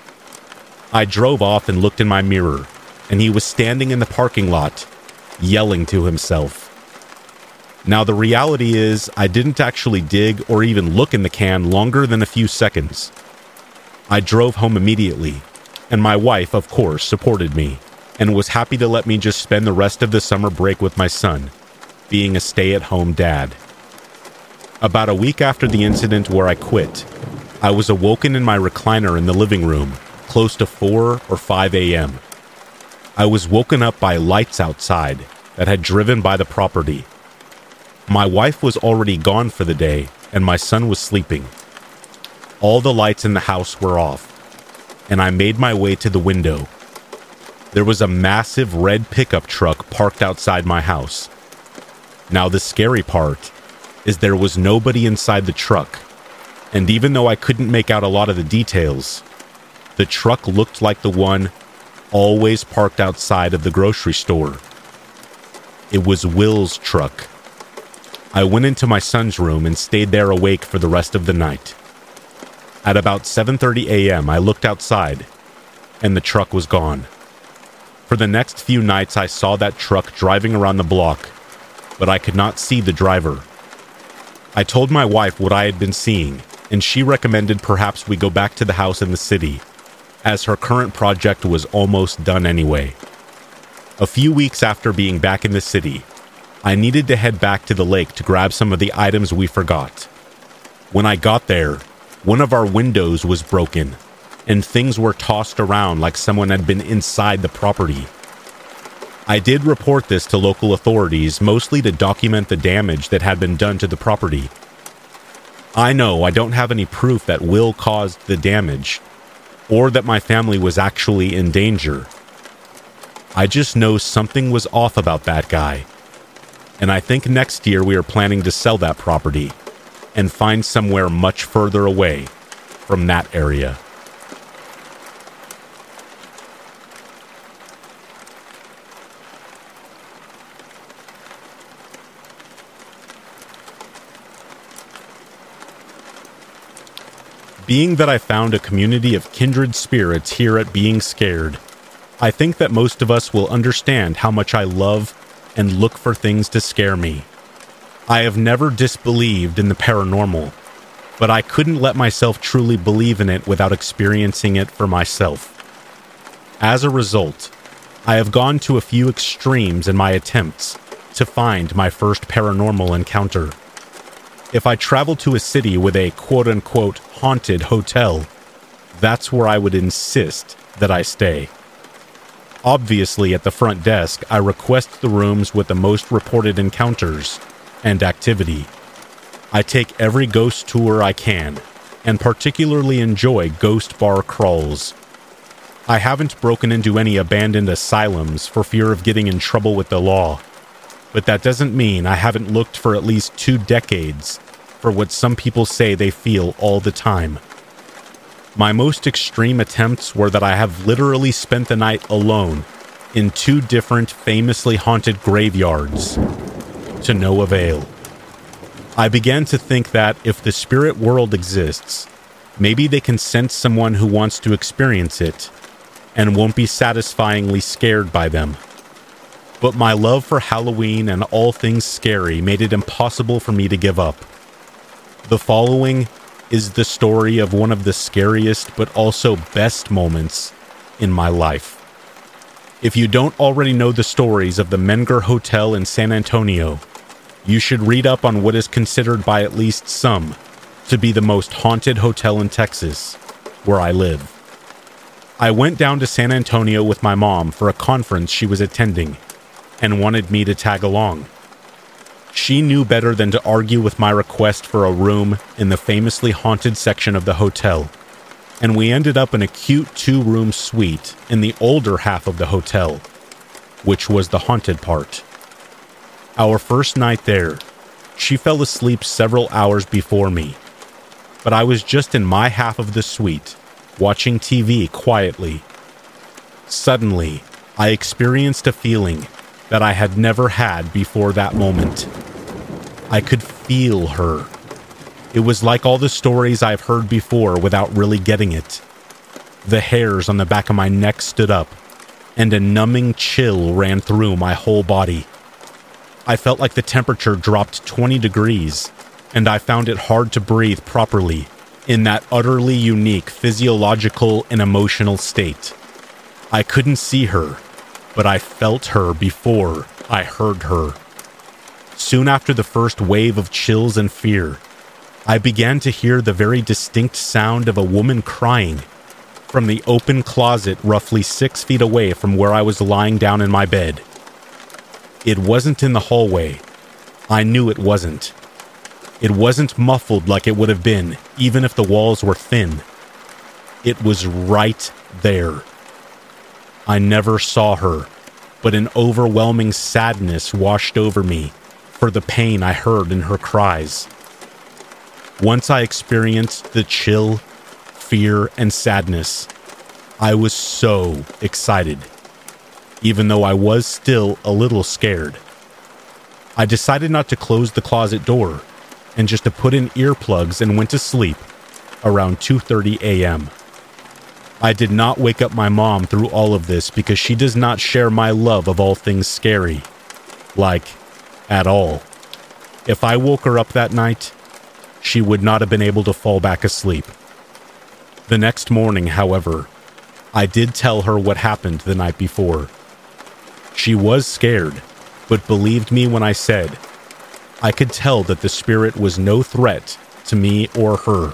I drove off and looked in my mirror, and he was standing in the parking lot, yelling to himself. Now, the reality is, I didn't actually dig or even look in the can longer than a few seconds. I drove home immediately, and my wife, of course, supported me, and was happy to let me just spend the rest of the summer break with my son, being a stay-at-home dad. About a week after the incident where I quit, I was awoken in my recliner in the living room, close to four or five a.m. I was woken up by lights outside that had driven by the property. My wife was already gone for the day, and my son was sleeping. All the lights in the house were off, and I made my way to the window. There was a massive red pickup truck parked outside my house. Now, the scary part is there was nobody inside the truck, and even though I couldn't make out a lot of the details, the truck looked like the one always parked outside of the grocery store. It was Will's truck. I went into my son's room and stayed there awake for the rest of the night. At about seven thirty a.m., I looked outside, and the truck was gone. For the next few nights, I saw that truck driving around the block, but I could not see the driver. I told my wife what I had been seeing, and she recommended perhaps we go back to the house in the city, as her current project was almost done anyway. A few weeks after being back in the city, I needed to head back to the lake to grab some of the items we forgot. When I got there, one of our windows was broken, and things were tossed around like someone had been inside the property. I did report this to local authorities, mostly to document the damage that had been done to the property. I know I don't have any proof that Will caused the damage, or that my family was actually in danger. I just know something was off about that guy. And I think next year we are planning to sell that property and find somewhere much further away from that area. Being that I found a community of kindred spirits here at Being Scared, I think that most of us will understand how much I love and look for things to scare me. I have never disbelieved in the paranormal, but I couldn't let myself truly believe in it without experiencing it for myself. As a result, I have gone to a few extremes in my attempts to find my first paranormal encounter. If I travel to a city with a quote-unquote haunted hotel, that's where I would insist that I stay. Obviously, at the front desk, I request the rooms with the most reported encounters and activity. I take every ghost tour I can, and particularly enjoy ghost bar crawls. I haven't broken into any abandoned asylums for fear of getting in trouble with the law, but that doesn't mean I haven't looked for at least two decades for what some people say they feel all the time. My most extreme attempts were that I have literally spent the night alone in two different famously haunted graveyards, to no avail. I began to think that if the spirit world exists, maybe they can sense someone who wants to experience it and won't be satisfyingly scared by them. But my love for Halloween and all things scary made it impossible for me to give up. The following is the story of one of the scariest but also best moments in my life. If you don't already know the stories of the Menger Hotel in San Antonio, you should read up on what is considered by at least some to be the most haunted hotel in Texas, where I live. I went down to San Antonio with my mom for a conference she was attending, and wanted me to tag along. She knew better than to argue with my request for a room in the famously haunted section of the hotel, and we ended up in a cute two-room suite in the older half of the hotel, which was the haunted part. Our first night there, she fell asleep several hours before me, but I was just in my half of the suite, watching T V quietly. Suddenly, I experienced a feeling that I had never had before that moment. I could feel her. It was like all the stories I've heard before without really getting it. The hairs on the back of my neck stood up, and a numbing chill ran through my whole body. I felt like the temperature dropped twenty degrees, and I found it hard to breathe properly in that utterly unique physiological and emotional state. I couldn't see her, but I felt her before I heard her. Soon after the first wave of chills and fear, I began to hear the very distinct sound of a woman crying from the open closet roughly six feet away from where I was lying down in my bed. It wasn't in the hallway. I knew it wasn't. It wasn't muffled like it would have been, even if the walls were thin. It was right there. I never saw her, but an overwhelming sadness washed over me for the pain I heard in her cries. Once I experienced the chill, fear, and sadness, I was so excited, even though I was still a little scared. I decided not to close the closet door and just to put in earplugs and went to sleep around two thirty a.m. I did not wake up my mom through all of this because she does not share my love of all things scary. Like, at all. If I woke her up that night, she would not have been able to fall back asleep. The next morning, however, I did tell her what happened the night before. She was scared, but believed me when I said I could tell that the spirit was no threat to me or her.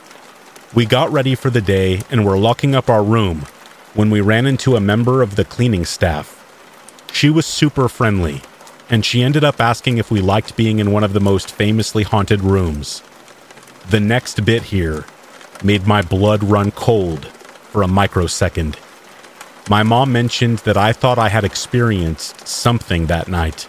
We got ready for the day and were locking up our room when we ran into a member of the cleaning staff. She was super friendly, and she ended up asking if we liked being in one of the most famously haunted rooms. The next bit here made my blood run cold for a microsecond. My mom mentioned that I thought I had experienced something that night.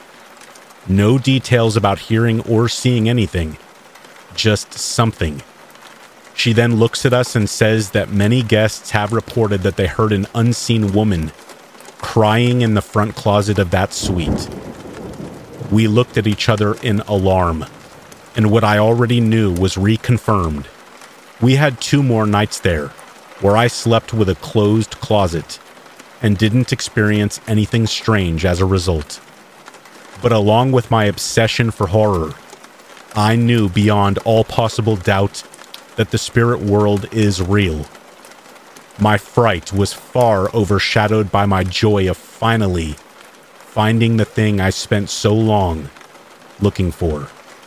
No details about hearing or seeing anything, just something. She then looks at us and says that many guests have reported that they heard an unseen woman crying in the front closet of that suite. We looked at each other in alarm, and what I already knew was reconfirmed. We had two more nights there, where I slept with a closed closet, and didn't experience anything strange as a result. But along with my obsession for horror, I knew beyond all possible doubt that the spirit world is real. My fright was far overshadowed by my joy of finally finding the thing I spent so long looking for.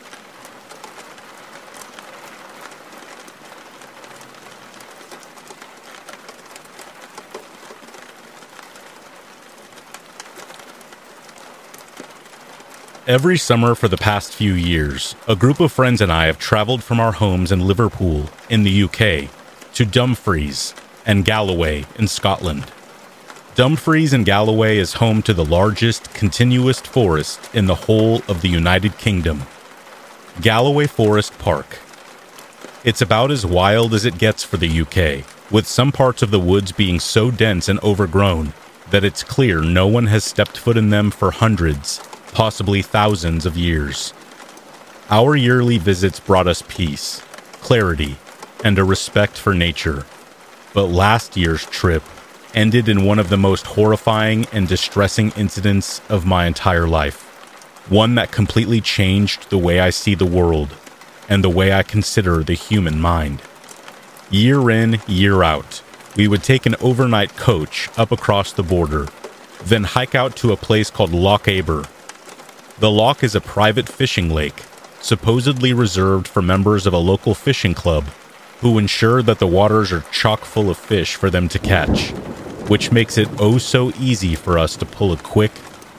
Every summer for the past few years, a group of friends and I have traveled from our homes in Liverpool, in the U K, to Dumfries and Galloway in Scotland. Dumfries and Galloway is home to the largest continuous forest in the whole of the United Kingdom, Galloway Forest Park. It's about as wild as it gets for the U K, with some parts of the woods being so dense and overgrown that it's clear no one has stepped foot in them for hundreds, possibly thousands of years. Our yearly visits brought us peace, clarity, and a respect for nature. But last year's trip ended in one of the most horrifying and distressing incidents of my entire life. One that completely changed the way I see the world and the way I consider the human mind. Year in, year out, we would take an overnight coach up across the border, then hike out to a place called Loch Aber. The loch is a private fishing lake, supposedly reserved for members of a local fishing club, who ensure that the waters are chock full of fish for them to catch, which makes it oh so easy for us to pull a quick,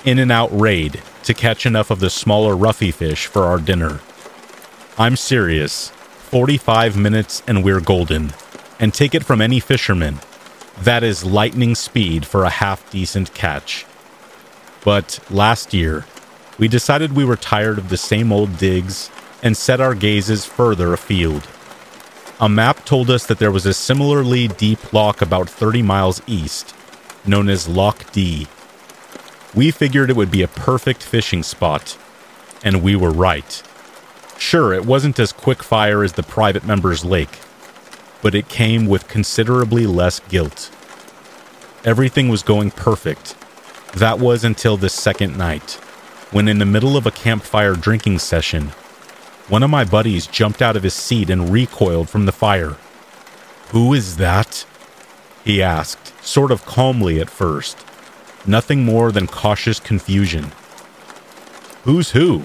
In-N-Out raid to catch enough of the smaller roughy fish for our dinner. I'm serious. forty-five minutes and we're golden. And take it from any fisherman, that is lightning speed for a half-decent catch. But last year, we decided we were tired of the same old digs and set our gazes further afield. A map told us that there was a similarly deep loch about thirty miles east, known as Loch D. We figured it would be a perfect fishing spot, and we were right. Sure, it wasn't as quick fire as the private members' lake, but it came with considerably less guilt. Everything was going perfect. That was until the second night, when in the middle of a campfire drinking session, one of my buddies jumped out of his seat and recoiled from the fire. "Who is that?" he asked, sort of calmly at first. Nothing more than cautious confusion. "Who's who?"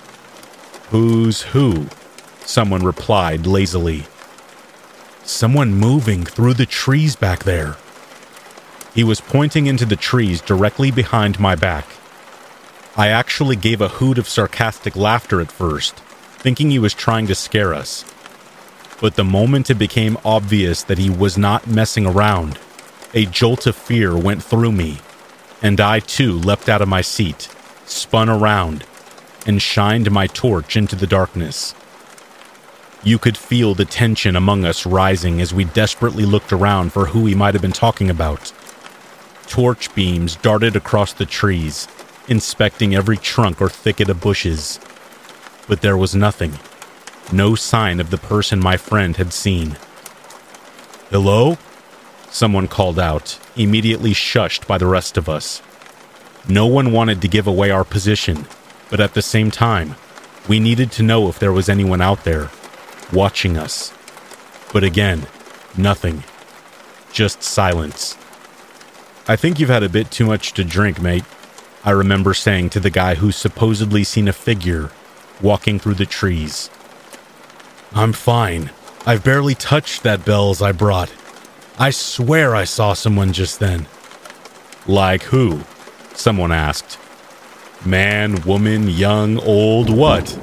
"Who's who?" someone replied lazily. "Someone moving through the trees back there." He was pointing into the trees directly behind my back. I actually gave a hoot of sarcastic laughter at first, thinking he was trying to scare us. But the moment it became obvious that he was not messing around, a jolt of fear went through me, and I too leapt out of my seat, spun around, and shined my torch into the darkness. You could feel the tension among us rising as we desperately looked around for who he might have been talking about. Torch beams darted across the trees, inspecting every trunk or thicket of bushes. But there was nothing. No sign of the person my friend had seen. "Hello?" someone called out, immediately shushed by the rest of us. No one wanted to give away our position, but at the same time, we needed to know if there was anyone out there, watching us. But again, nothing. Just silence. "I think you've had a bit too much to drink, mate," I remember saying to the guy who's supposedly seen a figure walking through the trees. "I'm fine. I've barely touched that bells I brought. I swear I saw someone just then." "Like who?" someone asked. "Man, woman, young, old, what?"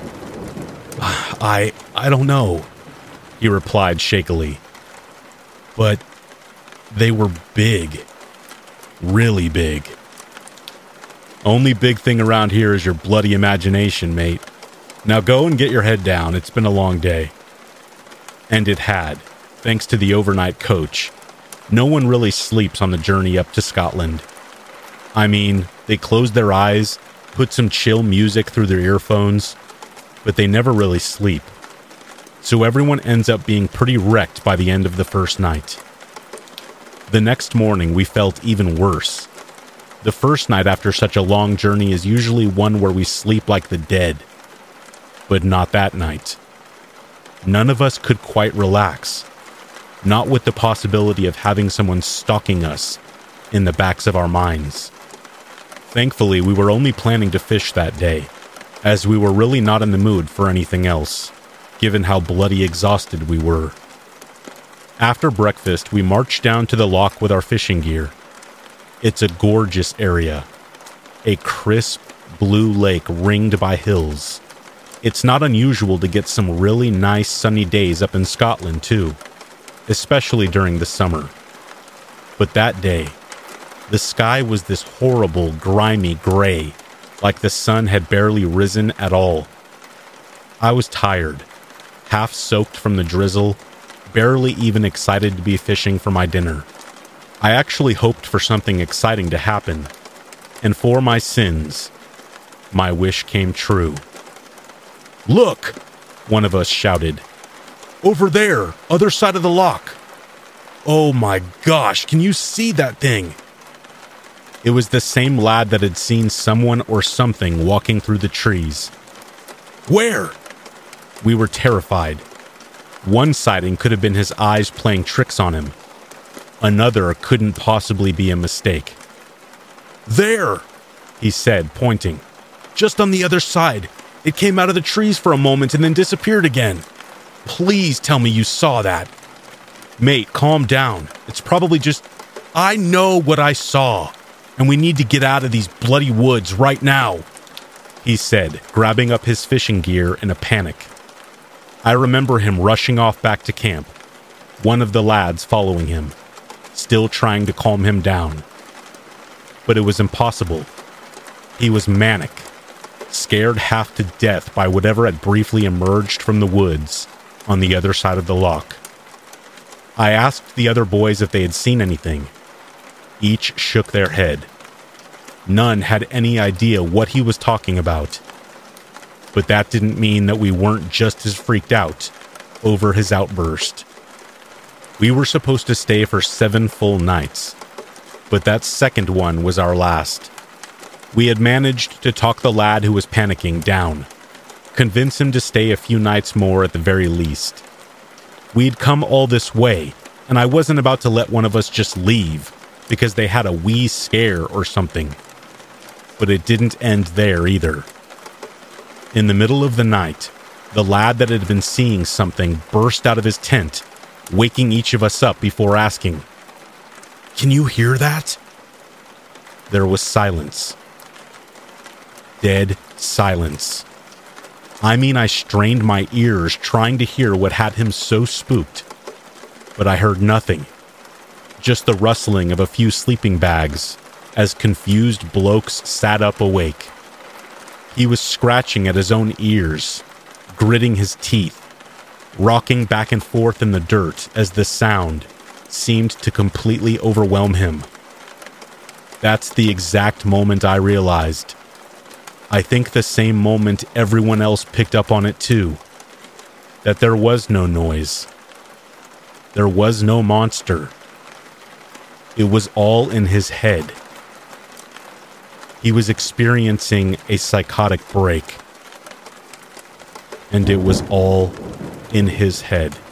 I, I don't know," he replied shakily. "But they were big. Really big." "Only big thing around here is your bloody imagination, mate. Now go and get your head down. It's been a long day." And it had, thanks to the overnight coach. No one really sleeps on the journey up to Scotland. I mean, they close their eyes, put some chill music through their earphones, but they never really sleep. So everyone ends up being pretty wrecked by the end of the first night. The next morning, we felt even worse. The first night after such a long journey is usually one where we sleep like the dead. But not that night. None of us could quite relax. Not with the possibility of having someone stalking us in the backs of our minds. Thankfully, we were only planning to fish that day, as we were really not in the mood for anything else, given how bloody exhausted we were. After breakfast, we marched down to the loch with our fishing gear. It's a gorgeous area. A crisp, blue lake ringed by hills. It's not unusual to get some really nice sunny days up in Scotland, too, especially during the summer. But that day, the sky was this horrible, grimy gray, like the sun had barely risen at all. I was tired, half soaked from the drizzle, barely even excited to be fishing for my dinner. I actually hoped for something exciting to happen, and for my sins, my wish came true. "Look!" one of us shouted. "Over there, other side of the loch. Oh my gosh, can you see that thing?" It was the same lad that had seen someone or something walking through the trees. "Where?" We were terrified. One sighting could have been his eyes playing tricks on him. Another couldn't possibly be a mistake. "There!" he said, pointing. "Just on the other side. It came out of the trees for a moment and then disappeared again. Please tell me you saw that." "Mate, calm down. It's probably just..." "I know what I saw. and we need to get out of these bloody woods right now," he said, grabbing up his fishing gear in a panic. I remember him rushing off back to camp, one of the lads following him, still trying to calm him down. But it was impossible. He was manic, scared half to death by whatever had briefly emerged from the woods on the other side of the loch. I asked the other boys if they had seen anything. Each shook their head. None had any idea what he was talking about. But that didn't mean that we weren't just as freaked out over his outburst. We were supposed to stay for seven full nights, but that second one was our last. We had managed to talk the lad who was panicking down, convince him to stay a few nights more at the very least. We'd come all this way, and I wasn't about to let one of us just leave because they had a wee scare or something. But it didn't end there either. In the middle of the night, the lad that had been seeing something burst out of his tent, waking each of us up before asking, "Can you hear that?" There was silence. Dead silence. I mean, I strained my ears trying to hear what had him so spooked, but I heard nothing. Just the rustling of a few sleeping bags as confused blokes sat up awake. He was scratching at his own ears, gritting his teeth, rocking back and forth in the dirt as the sound seemed to completely overwhelm him. That's the exact moment I realized. I think the same moment everyone else picked up on it too. That there was no noise. There was no monster. It was all in his head. He was experiencing a psychotic break. And it was all in his head.